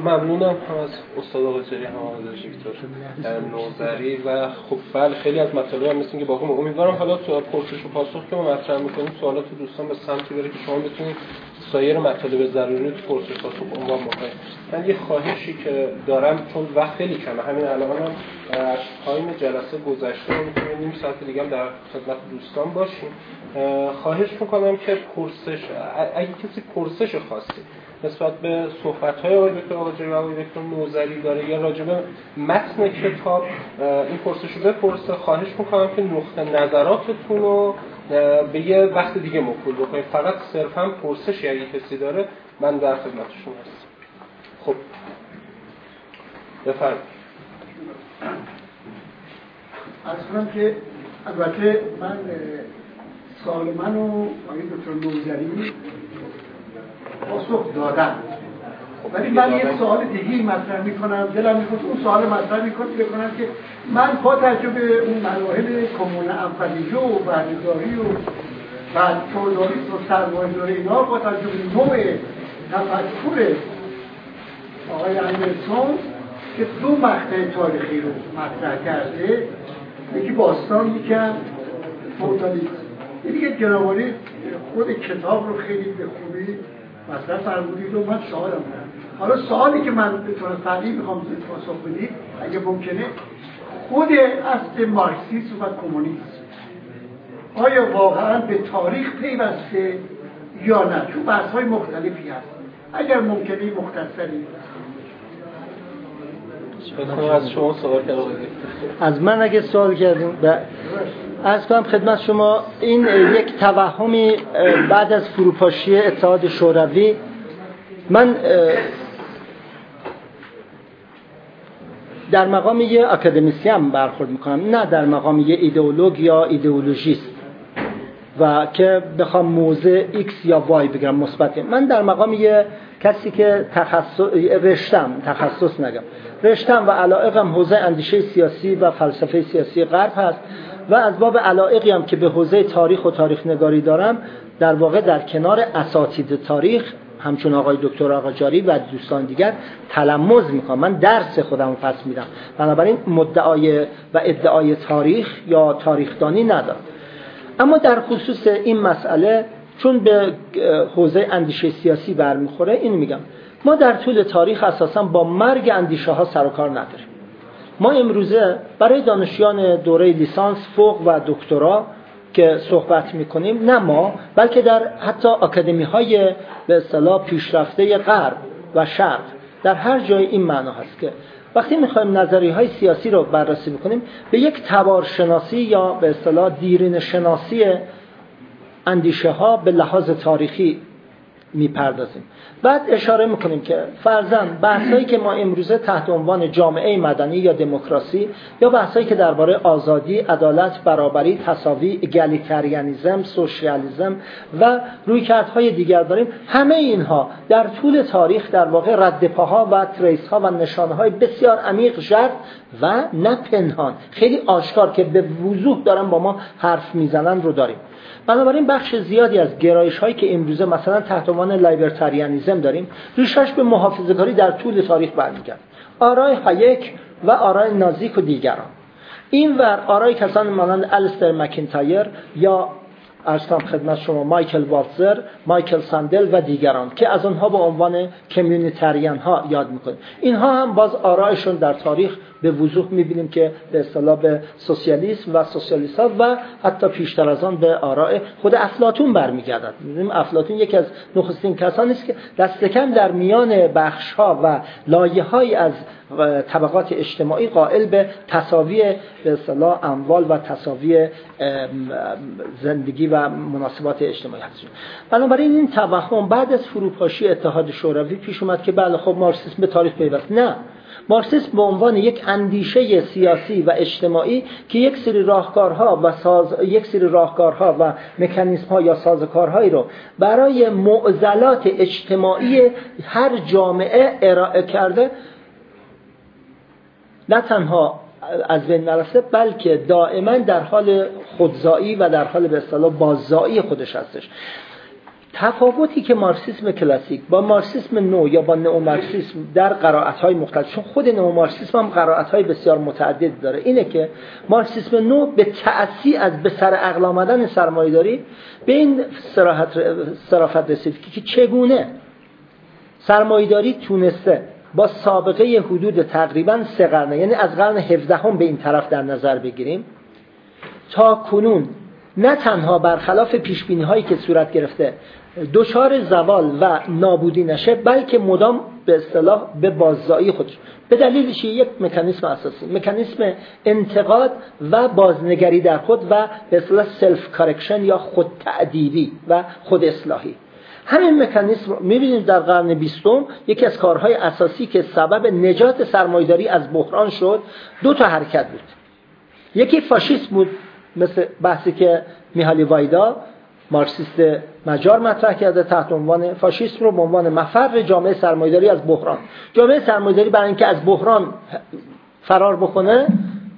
ممنونم هم از استاد قاجاری هم از دکتر نوذری و خب بله خیلی از مطالب هم مثل اینکه باهم. امیدوارم حالا تو پرسش و پاسخ که ما مطرح می‌کنیم سوالات دوستان به سمتی بره که شما بتونید سایر مطالب ضروری تو پرسش و پاسخ عنوان بکنید. من یه خواهشی که دارم چون وقت خیلی کمه، همین الانم از تایم جلسه گذشته می‌تونیم نیم ساعت دیگه هم در خدمت دوستان باشیم. خواهش می‌کنم که اگه کسی پرسش خاصی نسبت به صحبت‌های آقای دکتر قاجاری و آقای دکتر نوذری داره یا راجع به متن کتاب این پرسش رو بپرسه، خواهش می‌کنم که نقطه نظراتتون رو به یه وقت دیگه موکول بکنید. فقط صرفاً پرسشی اگه کسی داره من در خدمتشون هستم. خب بفرمایید. اصلا که البته من سوال منو آقای دکتر نوذری پاسخ دادم، ولی من یک سوال دیگه مطرح میکنم، دلم میخواد اون سوال مطرح بکنم که من با توجه به اون مراحل کمون اولیه و بردهداری و بعد فئودالیسم و سرمایه‌داری اینا، با توجه به نوع تفکر آقای اندرسون که دو مقطع تاریخی رو مطرح کرده، یکی باستان یکی فئودالیسم. دیگه جنابعالی خود کتاب رو خیلی به خوبی مطرح فرمودید و من سوالم دارم. حالا سوالی که من به طور فعلی میخوام پاسخ بدید اگه ممکنه، خود اصل مارکسیسم و کمونیسم آیا واقعا به تاریخ پیوسته یا نه؟ چون بحث‌های مختلفی هست. اگر ممکنه مختصری از شما سوال کردم. از من اگه سوال کردیم عرض کنم خدمت شما، این یک توهمی بعد از فروپاشی اتحاد شوروی، من در مقام یه اکادمیسین برخورد میکنم، نه در مقام یه ایدئولوگ یا ایدئولوژیست و که بخوام موضع X یا Y بگیرم مثبت. من در مقام یه کسی که رشتم و علاقم حوزه اندیشه سیاسی و فلسفه سیاسی غرب هست و از باب علاقی هم که به حوزه تاریخ و تاریخ نگاری دارم، در واقع در کنار اساتید تاریخ همچون آقای دکتر قاجاری و دوستان دیگر تلمذ میکنم. من درس خودم رو پس میدم، بنابراین مدعای و ادعای تاریخ یا تاریخدانی ندارم. اما در خصوص این مسئله چون به حوزه اندیشه سیاسی برمیخوره، این میگم ما در طول تاریخ اساسا با مرگ اندیشه ها سر و کار نداریم. ما امروزه برای دانشیان دوره لیسانس، فوق و دکترا که صحبت میکنیم، نه ما بلکه در حتی اکادمی های به اصطلاح پیشرفته غرب و شرق در هر جای این معنا هست که وقتی میخوایم نظریه های سیاسی رو بررسی بکنیم به یک تبارشناسی یا به اصطلاح دیرین شناسی اندیشه ها به لحاظ تاریخی میپردازیم. بعد اشاره میکنیم که فرضاً بحثایی که ما امروزه تحت عنوان جامعه مدنی یا دموکراسی یا بحثایی که درباره آزادی، عدالت، برابری، تساوی، اگالیتاریانیسم، سوشیالیسم و رویکردهای دیگر داریم، همه اینها در طول تاریخ در واقع ردپاها و تریس‌ها و نشانه‌های بسیار عمیق ژرف و نه پنهان، خیلی آشکار که به وضوح دارن با ما حرف میزنن رو داریم. بنابراین بخش زیادی از گرایش‌هایی که امروزه مثلا تحت عنوان لایبرتاریانیسم داریم، ریشش به محافظه‌کاری در طول تاریخ برمیگرده. آرای هایک و آرای نازیک و دیگران. این ور آرای کسان مانند الستر مکینتایر یا ارسام خدمت شما مایکل والتزر، مایکل ساندل و دیگران که از آنها به عنوان کمیونیتریان ها یاد میکنیم. اینها هم باز آرایشون در تاریخ به وضوح میبینیم که به اصطلاح به سوسیالیسم و سوسیالیست‌ها و حتی پیشتر از آن به آراء خود افلاطون برمیگردد. می‌بینیم افلاطون یکی از نخستین کسانی است که دست کم در میان بخش‌ها و لایه‌هایی از طبقات اجتماعی قائل به تساوی به اصطلاح اموال و تساوی زندگی و مناسبات اجتماعی هست. بنابراین این توهم بعد از فروپاشی اتحاد شوروی پیش اومد که بله خب مارکسیسم به تاریخ پیوست. نه، مارکسیسم به عنوان یک اندیشه سیاسی و اجتماعی که یک سری راهکارها و مکانیزم‌ها یا سازوکارهایی رو برای معضلات اجتماعی هر جامعه ارائه کرده، نه تنها از بین نرفته بلکه دائما در حال خودزایی و در حال به اصطلاح باززایی خودش هستش. تفاوتی که مارکسیسم کلاسیک با مارکسیسم نو یا با نئومارکسیسم در قرائت‌های مختلف، چون خود نئومارکسیسم هم قرائت‌های بسیار متعدد داره، اینه که مارکسیسم نو به تأسی از به سر عقل آمدن سرمایه‌داری به این صرافت رسید که چگونه سرمایه‌داری تونسته با سابقه حدود تقریباً 3 قرن، یعنی از قرن 17 به این طرف در نظر بگیریم، تا کنون نه تنها برخلاف پیشبینی‌هایی که صورت گرفته دچار زوال و نابودی نشه، بلکه مدام به اصطلاح به باززایی خودش، به دلیل چی؟ یک مکانیسم اساسی، مکانیسم انتقاد و بازنگری در خود و به اصطلاح سلف کارکشن یا خود تعدیلی و خود اصلاحی. همین مکانیسم رو می‌بینید در قرن 20 یکی از کارهای اساسی که سبب نجات سرمایه‌داری از بحران شد 2 حرکت بود. یکی فاشیسم بود، مثل بحثی که میهالی وایدا مارکسیست مجار مطرح کرده تحت عنوان فاشیسم رو به عنوان مفر جامعه سرمایه‌داری از بحران. جامعه سرمایه‌داری برای اینکه از بحران فرار بکنه،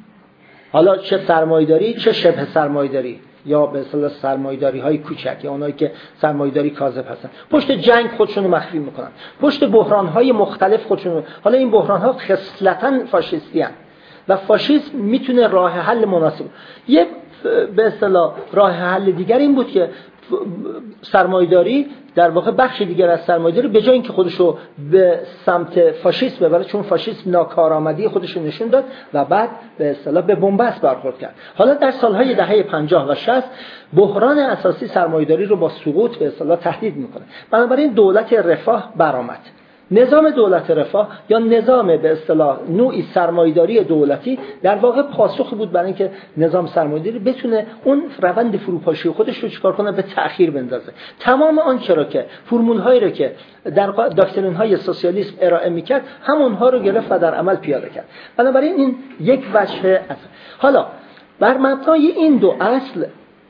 حالا چه سرمایه‌داری چه شبه سرمایه‌داری یا به اصطلاح سرمایه‌داری‌های کوچک یا اونایی که سرمایه‌داری کاذب هستن، پشت جنگ خودشون رو مخفی میکنن، پشت بحران‌های مختلف خودشون. حالا این بحران‌ها خصلتاً فاشیستی هستند و فاشیسم میتونه راه حل مناسب. یه به اصطلاح راه حل دیگر این بود که سرمایه‌داری در واقع بخش دیگر از سرمایه‌داری به جای اینکه خودشو به سمت فاشیسم ببره، چون فاشیسم ناکارآمدی خودشو نشون داد و بعد به اصطلاح به بنبست برخورد کرد. حالا در سالهای دهه 50 و 60 بحران اساسی سرمایه‌داری رو با سقوط به اصطلاح تهدید میکنه. بنابراین دولت رفاه برآمد. نظام دولت رفاه یا نظام به اصطلاح نوعی سرمایه‌داری دولتی در واقع پاسخی بود برای اینکه نظام سرمایه‌داری بتونه اون روند فروپاشی خودش رو چیکار کنه، به تأخیر بندازه. تمام آن چرا که فرمول‌هایی رو که در داکترین‌های سوسیالیسم ارائه می‌کرد همونها رو گرفت و در عمل پیاده کرد. بنابراین این یک وجه است. حالا بر مبنای این 2 اصل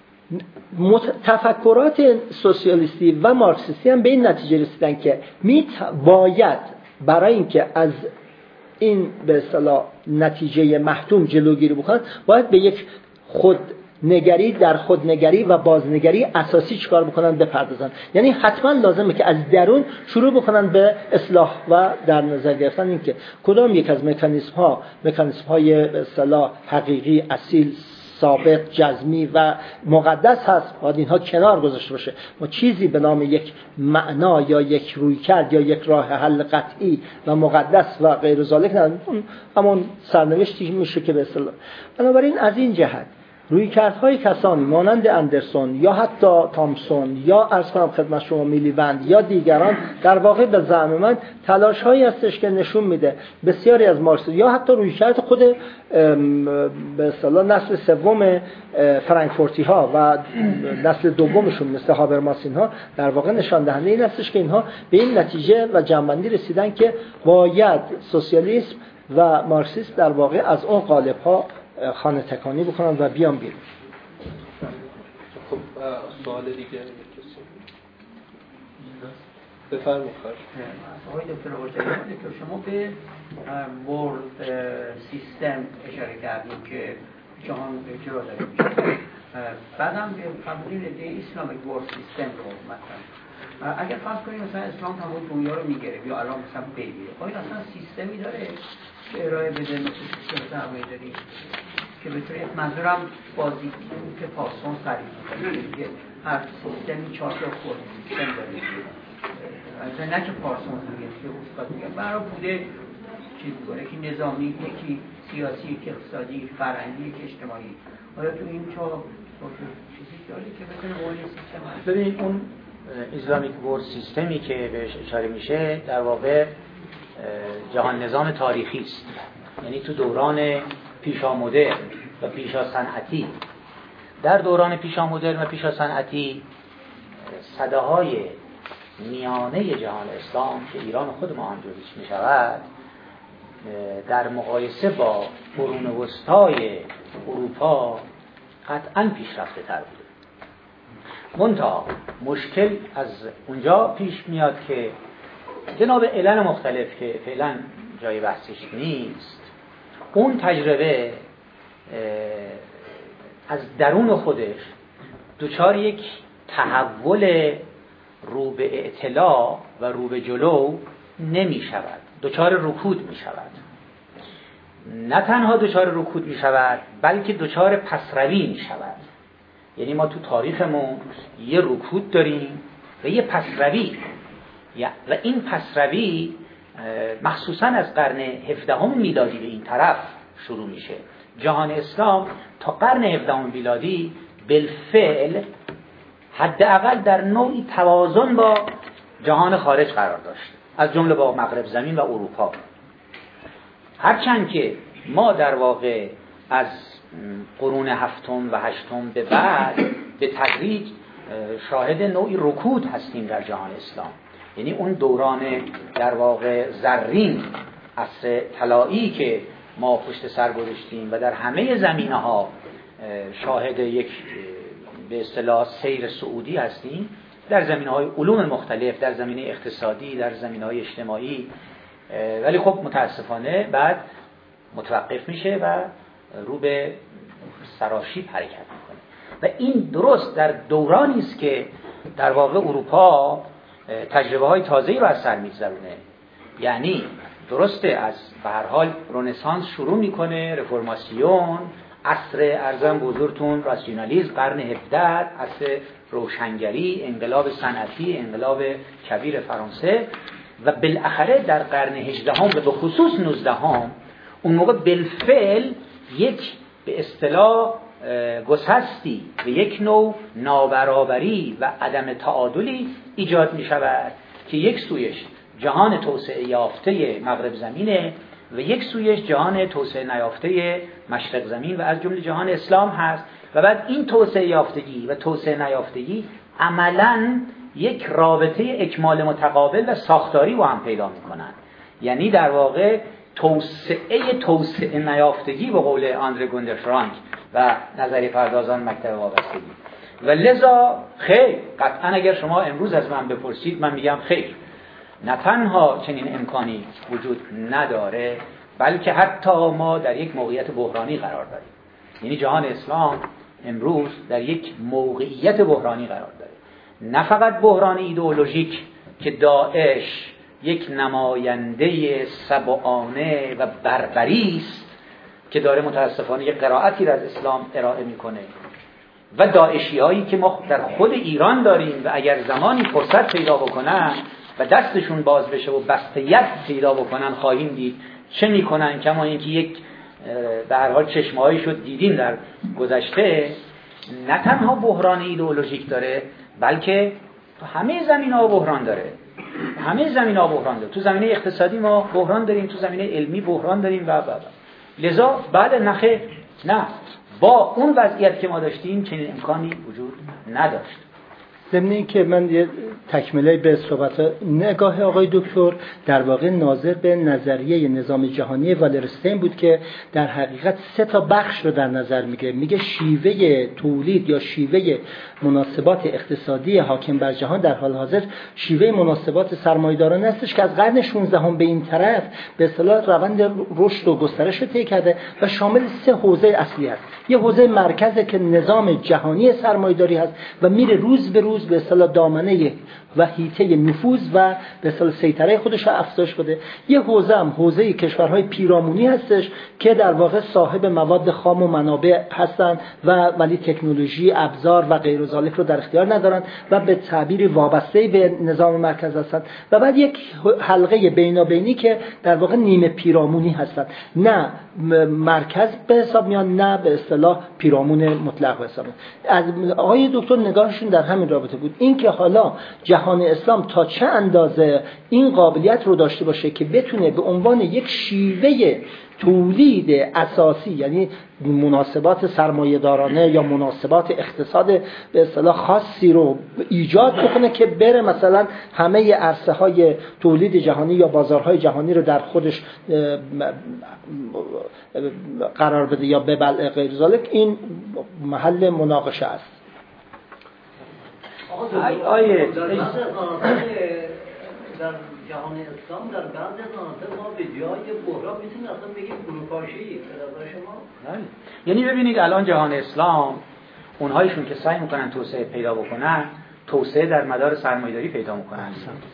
تفکرات سوسیالیستی و مارکسیستی هم به این نتیجه رسیدن که باید برای اینکه از این به اصطلاح نتیجه محتوم جلوگیری بکنن، باید به یک خودنگری در خودنگری و بازنگری اساسی چیکار بکنن، بپردازن. یعنی حتما لازمه که از درون شروع بکنن به اصلاح و در نظر گرفتن اینکه کدام یک از مکانیسم‌های به اصطلاح حقیقی، اصیل، ثابت، جزمی و مقدس هست، باید اینها کنار گذاشته باشه. ما چیزی به نام یک معنا یا یک رویکرد یا یک راه حل قطعی و مقدس و غیر ذالک نداریم. همون سرنوشتی میشه که به اصطلاح. بنابراین از این جهت رویکردهای کسانی مانند اندرسون یا حتی تامسون یا عرض کنم خدمت شما میلیوند یا دیگران در واقع به زعم من تلاش‌هایی هستش که نشون میده بسیاری از مارکسیست یا حتی رویکرد خود به اصطلاح نسل سوم فرانکفورتی ها و نسل دومشون مثل هابرماسین ها در واقع نشان دهنده این هستش که اینها به این نتیجه و جنبندی رسیدن که باید سوسیالیسم و مارکسیسم در واقع از اون قالب‌ها خانه تکانی بکنن و بیان بیرون. خب سوال دیگه کسی بفرمایید. آقای دکتر آقایی که شما به ورلد سیستم اشاره کردیم که جهان اجرا داره میشه، بعدم فرمودین ایده اسلامیک ورلد سیستم رو مطرح. اگر فرض کنیم مثلا اسلام تمام دنیا رو میگیره یا الان مثلا بگیره، آیا اصلا سیستمی داره که ارائه بده مثل سیستم سرمایه‌داری که بتونه، منظورم بازی که پاسون تعریف می‌کنه که هر سیستمی 4 تا خود سیستم داره، نه که پارسون میگه که استاد میگه برای بوده چیز داره که نظامی، یکی سیاسی، یکی اقتصادی، فرهنگی، یکی اجتماعی. آیا تو این 4 چیزی داره که بتونه اون سیستم هست؟ ببین اون اسلامیک ورلد سیستمی که بهش اشاره میشه در واقع جهان نظام تاریخی است، یعنی تو دوران پیشا مدرن و پیشا صنعتی. در دوران پیشا مدرن و پیشا صنعتی سده‌های میانه جهان اسلام که ایران خود ما هم جزوش می شود، در مقایسه با قرون وسطای اروپا قطعاً پیشرفته تر بوده. منتها مشکل از اونجا پیش میاد که جناب علل مختلف که فعلا جای بحثش نیست، اون تجربه از درون خودش دچار یک تحول رو به اعتلا و رو به جلو نمی شود، دچار رکود می شود. نه تنها دچار رکود می شود بلکه دچار پسروی می شود. یعنی ما تو تاریخمون یه رکود داریم و یه پسروی، و این پسروی مخصوصا از قرن 17 میلادی به این طرف شروع میشه. جهان اسلام تا قرن 17 میلادی بالفعل حداقل در نوعی توازن با جهان خارج قرار داشت، از جمله با مغرب زمین و اروپا. هرچند که ما در واقع از قرون هفتم و هشتم به بعد به تدریج شاهد نوعی رکود هستیم در جهان اسلام. یعنی اون دوران در واقع زرین، عصر طلایی که ما پشت سر گذاشتیم و در همه زمینه‌ها شاهد یک به اصطلاح سیر صعودی هستیم، در زمینه‌های علوم مختلف، در زمینه اقتصادی، در زمینه‌های اجتماعی، ولی خب متاسفانه بعد متوقف میشه و رو به سراشیب حرکت میکنه. و این درست در دورانی است که در واقع اروپا تجربه‌های تازه‌ای رو از سر می‌گذرونه. یعنی درسته از به هر حال رنسانس شروع میکنه، رفرماسیون، عصر ارزم بزرگتون راسیونالیسم، قرن 17، عصر روشنگری، انقلاب صنعتی، انقلاب کبیر فرانسه، و بالاخره در قرن 18 و به خصوص 19 اون موقع بالفعل یک به اصطلاح گسستی و یک نوع نابرابری و عدم تعادلی ایجاد می شود که یک سویش جهان توسعه یافته مغرب زمینه و یک سویش جهان توسعه نیافته مشرق زمین و از جمله جهان اسلام هست. و بعد این توسعه یافتگی و توسعه نیافتگی عملاً یک رابطه اکمال متقابل و ساختاری با هم پیدا میکنن. یعنی در واقع توسعه نیافتگی به قول آندره گوندر فرانک و نظریه پردازان مکتب وابستگی. و لذا خیر، قطعا اگر شما امروز از من بپرسید من میگم خیر، نه تنها چنین امکانی وجود نداره بلکه حتی ما در یک موقعیت بحرانی قرار داریم. یعنی جهان اسلام امروز در یک موقعیت بحرانی قرار داره. نه فقط بحران ایدئولوژیک که داعش یک نماینده سبعانه و بربری است که داره متاسفانه یک قرائتی را از اسلام ارائه میکنه، و داعشی هایی که ما در خود ایران داریم و اگر زمانی فرصت پیدا بکنن و دستشون باز بشه و بسته‌یت پیدا بکنن خواهیم دید چه میکنن. کما اینکه یک به هر حال چشمه‌هایی شد دیدیم در گذشته، نه تنها بحران ایدئولوژیک داره بلکه تو همه زمینه‌ها بحران داره. همه زمینه‌ها بحران داره. تو زمینه اقتصادی ما بحران داریم، تو زمینه علمی بحران داریم و لذا بعد نه با اون وضعیت که ما داشتیم چنین امکانی وجود نداشت. ضمن این که من یه تکمله به صحبت نگاه آقای دکتر در واقع ناظر به نظریه نظام جهانی والرستین بود که در حقیقت 3 بخش رو در نظر میگیره. میگه شیوه تولید یا شیوه مناسبات اقتصادی حاکم بر جهان در حال حاضر شیوه مناسبات سرمایه‌دارانه هستش که از قرن 16 به این طرف به اصطلاح روند رشد و گسترش رو طی کرده و شامل 3 حوزه اصلی است. یه حوزه مرکزه که نظام جهانی سرمایه‌داری هست و میره روز به روز به اصطلاح دامنه و حیطه نفوذ و به اصطلاح سیطره خودش رو افزایش بده. یه حوزه هم حوزه کشورهای پیرامونی هستش که در واقع صاحب مواد خام و منابع هستن و ولی تکنولوژی، ابزار و غیر ذالک رو در اختیار ندارن و به تعبیری وابسته به نظام مرکز هستن. و بعد یک حلقه بینابینی که در واقع نیمه پیرامونی هستن، نه مرکز به حساب میان نه به اصطلاح پیرامون مطلق به حساب میان. از آقای دکتر نگاهشون در همین رابطه بود، این که حالا جهان اسلام تا چه اندازه این قابلیت رو داشته باشه که بتونه به عنوان یک شیوه تولید اساسی، یعنی مناسبات سرمایه‌دارانه یا مناسبات اقتصاد به اصطلاح خاصی رو ایجاد بکنه که بره مثلا همه عرصه‌های تولید جهانی یا بازارهای جهانی رو در خودش قرار بده یا ببلعه غیر ذالک، این محل مناقشه است. در جهان اسلام در بعض مناطق ما به جای بحران میتونیم اصلا بگیم فروپاشی به نظر شما؟ یعنی ببینید الان جهان اسلام اونهایشون که سعی میکنن توسعه پیدا بکنن توسعه در مدار سرمایه‌داری پیدا میکنن.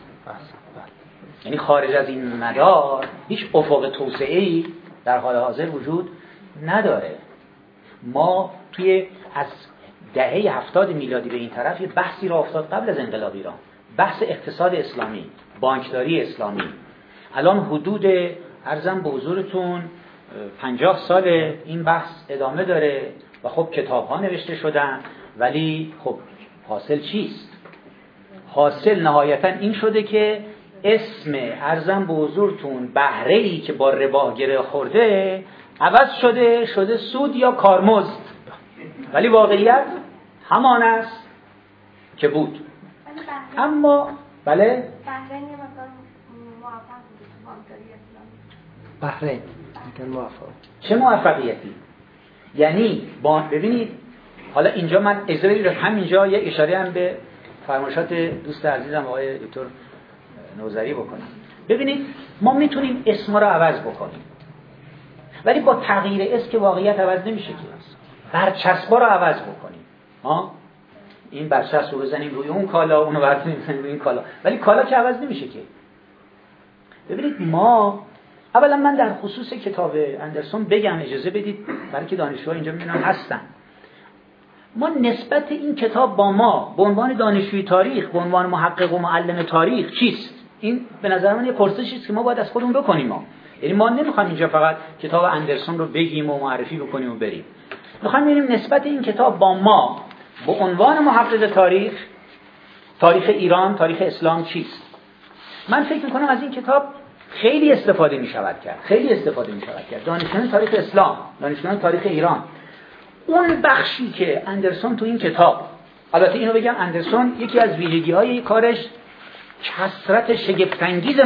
یعنی خارج از این مدار هیچ افق توسعه‌ای در حال حاضر وجود نداره. ما توی از دهه 70 میلادی به این طرف یه بحثی را افتاد قبل از انقلاب ایران، بحث اقتصاد اسلامی، بانکداری اسلامی. الان حدود عرضم به حضورتون 50 سال این بحث ادامه داره و خب کتاب‌ها نوشته شدن، ولی خب حاصل چیست؟ حاصل نهایتا این شده که اسم عرضم به حضورتون بهره‌ای که با ربا گره خورده عوض شده سود یا کارمزد، ولی واقعیت همان است که بود. اما بله بحرین یه مقدار موفق بود تو بانکداری اسلامی. بحرین میگن موفق. چه موفقیتی؟ یعنی ببینید حالا اینجا من اجازه بدید همینجا یه اشاره هم به فرمایشات دوست عزیزم آقای دکتر نوذری بکنم. ببینید ما میتونیم اسم رو عوض بکنیم، ولی با تغییر اسم که واقعیت عوض نمیشه که. برچسبا رو عوض بکنیم. این برچسب رو بزنیم روی اون کالا، اونو برداریم بزنیم روی این کالا، ولی کالا که عوض نمیشه که. ببینید ما اولا من در خصوص کتاب اندرسون بگم، اجازه بدید برای که دانشجوها اینجا میبینن هستن. ما نسبت این کتاب با ما به عنوان دانشجوی تاریخ، به عنوان محقق و معلم تاریخ چیست؟ این به نظر من یه پرسشی است که ما باید از خودمون بکنیم. یعنی ما نمیخوایم اینجا فقط کتاب اندرسون رو بگیم و معرفی بکنیم و بریم. میخوایم ببینیم نسبت این کتاب با ما به عنوان محقق تاریخ ایران، تاریخ اسلام چیست؟ من فکر میکنم از این کتاب خیلی استفاده میشود کرد. دانشجویان تاریخ اسلام، دانشجویان تاریخ ایران، اون بخشی که اندرسون تو این کتاب، البته اینو بگم اندرسون یکی از ویژگی‌های کارش کثرت شگفت‌انگیز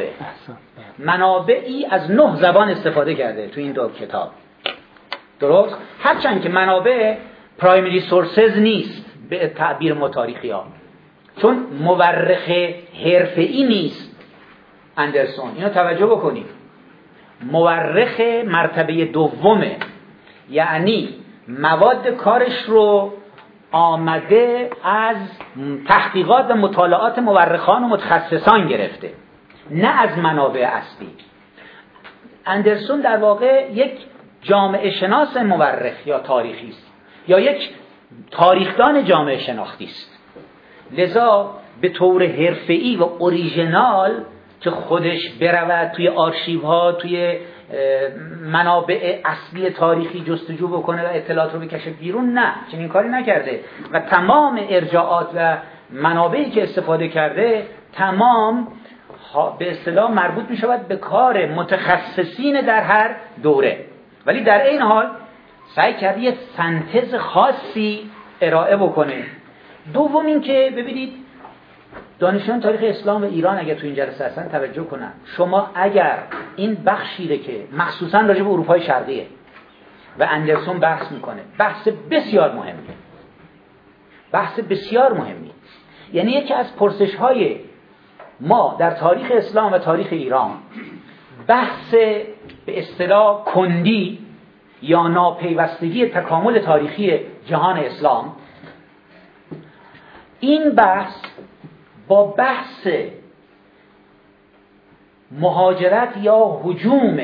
منابعی از 9 زبان استفاده کرده تو این دو کتاب. درست؟ هرچند که منابع پرایمری سورسز نیست به تعبیر ما تاریخی‌ها، چون مورخ حرفه‌ای نیست اندرسون. اینو توجه بکنید، مورخ مرتبه دومه، یعنی مواد کارش رو آمده از تحقیقات و مطالعات مورخان و متخصصان گرفته، نه از منابع اصلی. اندرسون در واقع یک جامعه شناس مورخ یا تاریخی است، یا یک تاریخدان جامعه شناختی است. لذا به طور حرفه‌ای و اوریژینال که خودش برود توی آرشیوها، توی منابع اصلی تاریخی جستجو بکنه و اطلاعات رو بکشه بیرون، نه، چنین کاری نکرده و تمام ارجاعات و منابعی که استفاده کرده تمام به اصطلاح مربوط می شود به کار متخصصین در هر دوره، ولی در این حال سعی کرده یه سنتز خاصی ارائه بکنه. دوم این که ببینید دانشجویان تاریخ اسلام و ایران اگر تو این جلسه هستن توجه کنن، شما اگر این بخشیره که مخصوصا راجع به اروپای شرقیه و اندرسون بحث میکنه، بحث بسیار مهمی، یعنی یکی از پرسش‌های ما در تاریخ اسلام و تاریخ ایران بحث به اصطلاح کندی یا ناپیوستگی تکامل تاریخی جهان اسلام. این بحث با بحث مهاجرت یا هجوم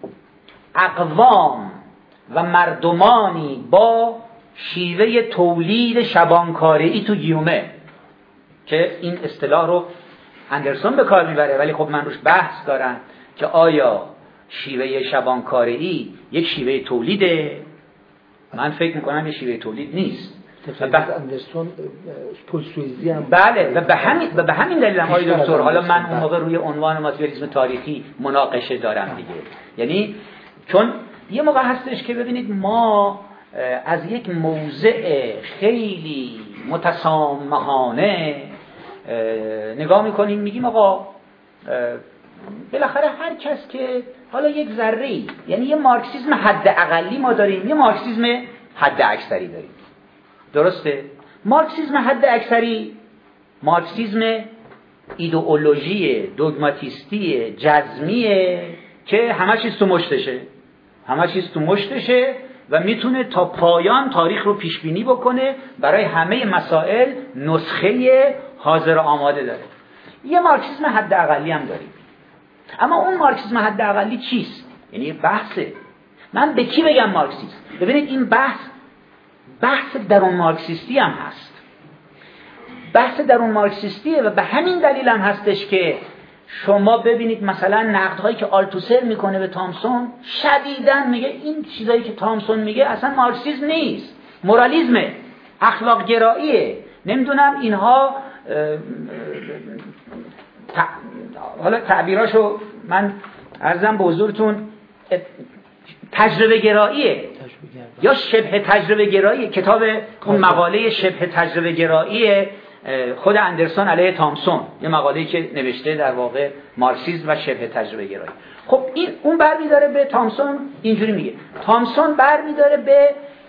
اقوام و مردمانی با شیوه تولید شبانکاره‌ای تو گیومه، که این اصطلاح رو اندرسون به کار میبره، ولی خب من روش بحث دارم که آیا شیوه شبانکاره‌ای یک شیوه تولیده؟ من فکر میکنم یک شیوه تولید نیست. اندرسون پولسویزی هم بله، و به همین دلیل هم آقای دکتر، حالا من اون موقع روی عنوان ماتریالیسم تاریخی مناقشه دارم دیگه، یعنی چون یه موقع هستش که ببینید ما از یک موضع خیلی متسامحانه نگاه میکنیم، میگیم آقا بالاخره هر کس که حالا یک ذره‌ای، یعنی یه مارکسیسم حد اقلی ما داریم، یه مارکسیسم حد اکثری داریم. درسته؟ مارکسیسم حد اکثری مارکسیسم ایدئولوژی دوگماتیستی جزمیه که همه چیز تو مشتشه و میتونه تا پایان تاریخ رو پیش بینی بکنه، برای همه مسائل نسخه حاضر آماده داره. یه مارکسیسم حداقلی هم داریم، اما اون مارکسیسم حداقلی چیست؟ یعنی بحثه. من به کی بگم مارکسیست؟ ببینید این بحث درون مارکسیستی هم هست، بحث درون مارکسیستیه و به همین دلیل هم هستش که شما ببینید مثلا نقدهایی که آلتوسر میکنه به تامسون شدیداً میگه این چیزایی که تامسون میگه اصلا مارکسیسم نیست، مورالیزمه، اخلاق گراییه، نمیدونم اینها حالا تعبیراشو من عرضم به حضورتون تجربه گراییه یا شبه تجربه گراییه. کتاب اون مقاله شبه تجربه گراییه خود اندرسون علیه تامسون، یه مقاله‌ای که نوشته در واقع مارکسیسم و شبه تجربه گرایی. خب این اون برمی‌داره به تامسون اینجوری میگه، تامسون برمی‌داره به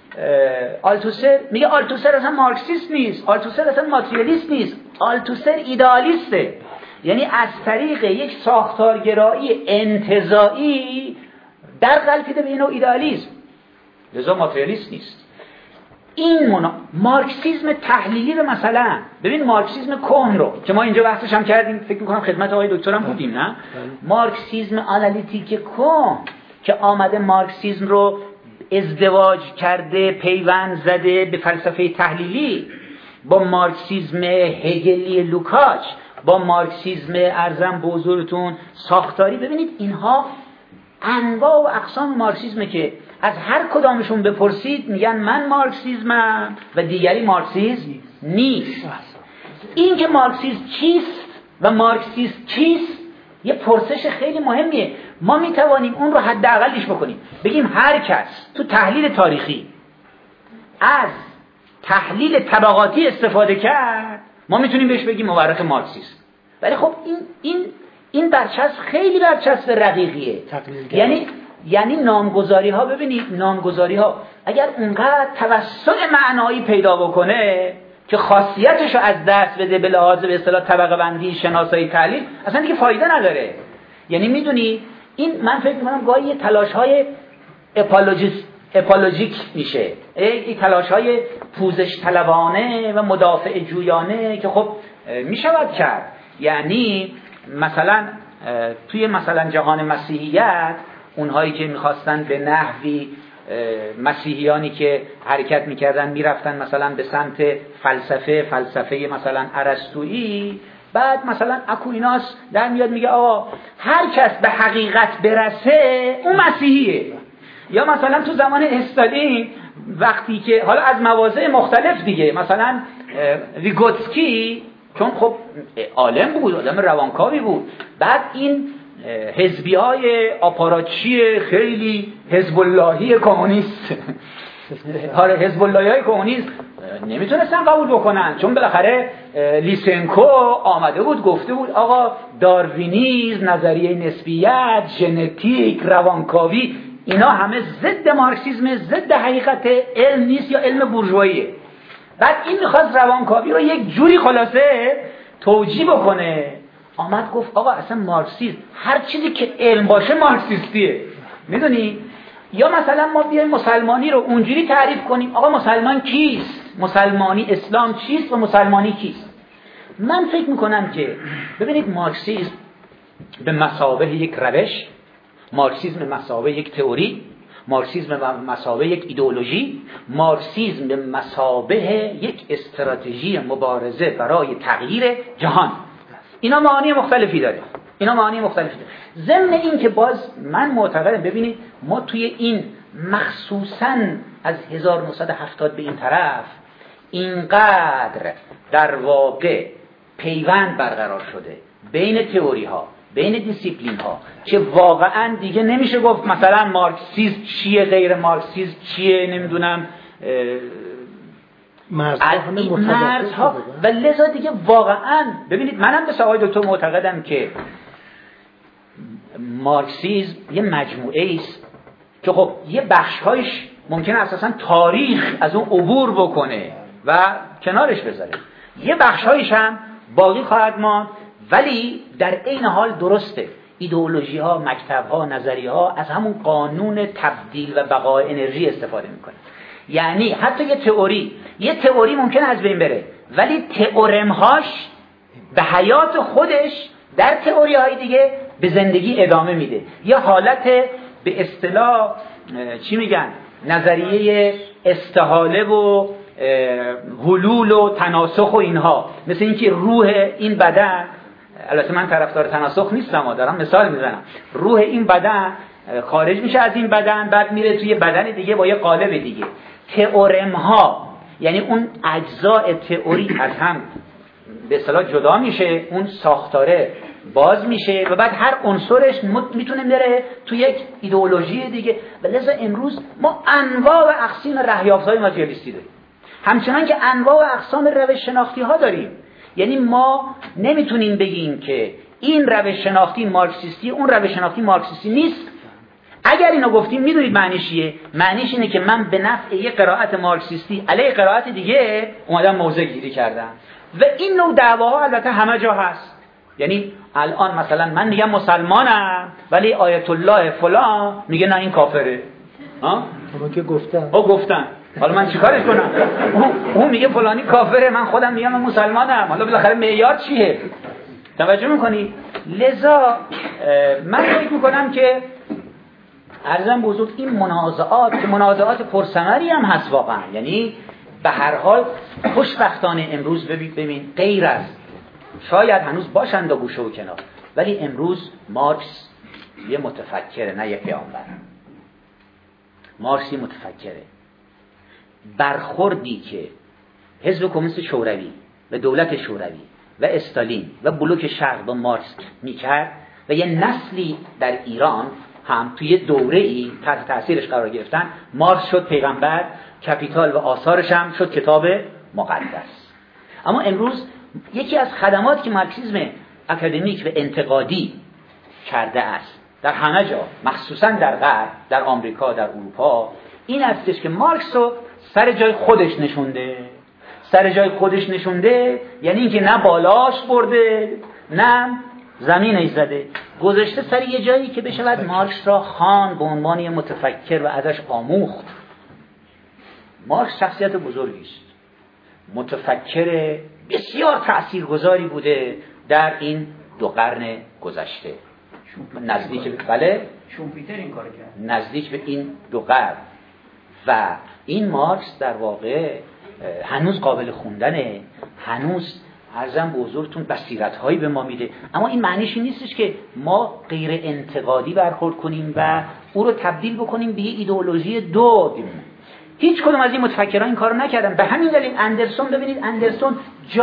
آلتوسر میگه آلتوسر اصلا مارکسیست نیست، آلتوسر اصلا ماتریالیست نیست، آلتوسر ایدئالیسته، یعنی از طریق یک ساختارگرایی انتزاعی در غلطیده به اینو ایدئالیسم، لذا ماتریالیست نیست. این مارکسیسم تحلیلی رو مثلا ببین، مارکسیسم کهن رو که ما اینجا بحثش هم کردیم، فکر می‌کنم خدمت آقای دکترم بودیم، نه؟ مارکسیسم آنالیتیک کهن که آمده مارکسیسم رو ازدواج کرده، پیوند زده به فلسفه تحلیلی، با مارکسیسم هگلی لوکاچ، با مارکسیسم ارزم به حضورتون ساختاری. ببینید اینها انواع و اقسام مارکسیسمه که از هر کدامشون بپرسید میگن من مارکسیسمم و دیگری مارکسیسم نیست. این که مارکسیسم چیست و مارکسیسم چیست یه پرسش خیلی مهمیه. ما میتوانیم اون رو حداقلش بکنیم، بگیم هر کس تو تحلیل تاریخی از تحلیل طبقاتی استفاده کرد ما میتونیم بهش بگیم مورخ مارکسیست. ولی خب این برچسب خیلی برچسب رقیقیه. یعنی نامگذاری ها، ببینید نامگذاری ها اگر اونقدر توسط معنایی پیدا بکنه که خاصیتش رو از دست بده به لحاظ به اصطلاح طبقه بندی، شناسایی، تحلیل، اصلا دیگه فایده نداره. یعنی میدونی این من فکر می‌کنم گاهی یه تلاش‌های اپولوژیک میشه، این تلاش‌های پوزش طلبانه و مدافع جویانه که خب میشود کرد. یعنی مثلا توی مثلا جهان مسیحیت اونهایی که میخواستن به نحوی مسیحیانی که حرکت میکردن میرفتن مثلا به سمت فلسفه مثلا ارسطویی، بعد مثلا اکویناس در میاد میگه آقا هر کس به حقیقت برسه اون مسیحیه. یا مثلا تو زمان استالین وقتی که حالا از مواضع مختلف دیگه، مثلا ویگوتسکی چون خب عالم بود، آدم روانکاوی بود، بعد این حزبی‌های آپاراتچی خیلی حزب اللهی کمونیست حزب اللهی کمونیست نمیتونستن قبول بکنن، چون بالاخره لیسنکو آمده بود گفته بود آقا داروینیسم، نظریه نسبیت، ژنتیک، روانکاوی، اینا همه ضد مارکسیسم، ضد حقیقت علم نیست یا علم بورژواییه. بعد این میخواست روانکاوی رو یک جوری خلاصه توجیه بکنه، آمد گفت آقا اصلا مارکسیسم هر چیزی که علم باشه مارکسیستیه. میدونی؟ یا مثلا ما بیایم مسلمانی رو اونجوری تعریف کنیم آقا مسلمان کیست؟ مسلمانی اسلام چیست و مسلمانی کیست؟ من فکر میکنم که ببینید مارکسیسم به مثابه یک روش، مارکسیسم به مثابه یک تئوری، مارکسیسم به مثابه یک ایدئولوژی، مارکسیسم به مثابه یک استراتژی مبارزه برای تغییر جهان. اینا معانی مختلفی داره. ضمن این که باز من معتقدم ببینید ما توی این مخصوصاً از 1970 به این طرف اینقدر در واقع پیوند برقرار شده بین تئوری ها، بین دیسیپلین ها، که واقعاً دیگه نمیشه گفت مثلا مارکسیسم چیه، غیر مارکسیسم چیه، نمیدونم مرزها و لذا دیگه واقعاً ببینید منم به آقای دکتر معتقدم که مارکسیسم یه مجموعه است که خب یه بخش‌هایش ممکنه اساساً تاریخ از اون عبور بکنه و کنارش بذاره، یه بخش‌هایش هم باقی خواهد ماند، ولی در عین حال درسته. ایدئولوژی ها، مکتب ها، نظریه ها از همون قانون تبدیل و بقای انرژی استفاده میکنه. یعنی حتی یه تئوری ممکنه از بین بره، ولی تئورم هاش به حیات خودش در تئوری های دیگه به زندگی ادامه میده. یه حالت به اصطلاح چی میگن، نظریه استحاله و حلول و تناسخ و اینها، مثل اینکه روح این بدن، البته من طرفدار تناسخ نیستم، دارم مثال میزنم، روح این بدن خارج میشه از این بدن، بعد میره توی بدن دیگه با یه قالب دیگه. تئورم ها یعنی اون اجزاء تئوری از هم به اصطلاح جدا میشه، اون ساختاره باز میشه و بعد هر عنصرش میتونه بره تو یک ایدئولوژی دیگه. و لذا امروز ما انواع و اقسام رهیافت‌های ماتریالیستی داریم، همچنان که انواع و اقسام روش شناختی ها داریم. یعنی ما نمیتونیم بگیم که این روش شناختی مارکسیستی، اون روش شناختی مارکسیستی نیست. اگر اینو گفتیم میدونید معنیش چیه؟ معنیش اینه که من به نفع یک قرائت مارکسیستی علیه قرائت دیگه اومدم موضع گیری کردم. و این نوع دعواها البته همه جا هست. یعنی الان مثلا من میگم مسلمانم ولی آیت الله فلان میگه نه این کافره. اما که گفتن حالا من چیکارش کنم؟ اون میگه فلانی کافره، من خودم میگم من مسلمانم. حالا بالاخره معیار چیه؟ توجه میکنی؟ لذا من فکر میکنم که عرضم بزرگ این منازعات پرثمری هم هست واقعا. یعنی به هر حال خوشبختانه امروز ببین غیر از شاید هنوز باشند و گوشه و کنار، ولی امروز مارکس یه متفکره نه یه پیامبر. مارکس یه متفکره. برخوردی که حزب کمونیست شوروی و دولت شوروی و استالین و بلوک شرق با مارکس میکرد و یه نسلی در ایران هم توی دوره‌ای تحت تأثیرش قرار گرفتن، مارکس شد پیغمبر، کپیتال و آثارش هم شد کتاب مقدس. اما امروز یکی از خدماتی که مارکسیسم اکادمیک و انتقادی کرده است در همه جا، مخصوصا در غرب، در آمریکا، در اروپا، این استش که مارکس رو سر جای خودش نشونده. سر جای خودش نشونده یعنی اینکه نه بالاش برده نه زمینش زده، گذاشته سر یه جایی که بشود مارکس را خواند به عنوان یه متفکر و ازش آموخت. مارکس شخصیت بزرگی است، متفکر بسیار تاثیرگذاری بوده در این 2 قرن گذشته. نزدیک شومپیتر این کار کرد، نزدیک به این 2 قرن. و این مارکس در واقع هنوز قابل خوندنه، هنوز عرضم به حضورتون بصیرت‌هایی به ما میده. اما این معنیش این نیستش که ما غیر انتقادی برخورد کنیم و او رو تبدیل بکنیم به یه ایدئولوژی دوگ. هیچ کدوم از این متفکران این کارو نکردن. به همین دلیل اندرسون، ببینید اندرسون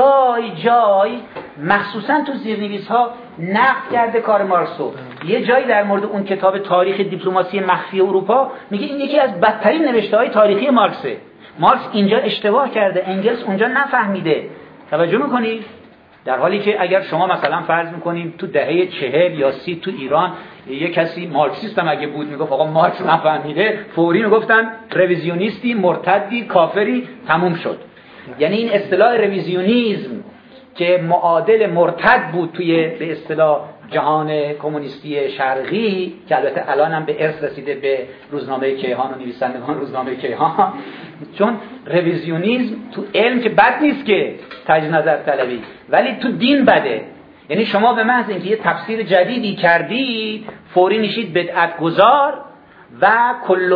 جای مخصوصا تو زیرنویس‌ها نقد کرده کار مارکسو. یه جایی در مورد اون کتاب تاریخ دیپلماسی مخفی اروپا میگه این یکی از بدترین نوشته‌های تاریخی مارکسه. مارکس اینجا اشتباه کرده، انگلس اونجا نفهمیده. توجه میکنید؟ در حالی که اگر شما مثلا فرض میکنیم تو دهه 40 یا 30 تو ایران یه کسی مارکسیست هم اگه بود میگفت آقا مارکس نفهمیده، فوری میگفتن رویزیونیستی، مرتدی، کافری، تموم شد. یعنی این اصطلاح رویزیونیسم که معادل مرتد بود توی به اصطلاح جهان کمونیستی شرقی که البته الان هم به ارث رسیده به روزنامه کیهان و نویسندگان روزنامه کیهان، چون رویزیونیسم تو علم که بد نیست که تجدید نظر طلبی، ولی تو دین بده. یعنی شما به محض اینکه یه تفسیر جدیدی کردی فوری میشید بدعت گذار و کل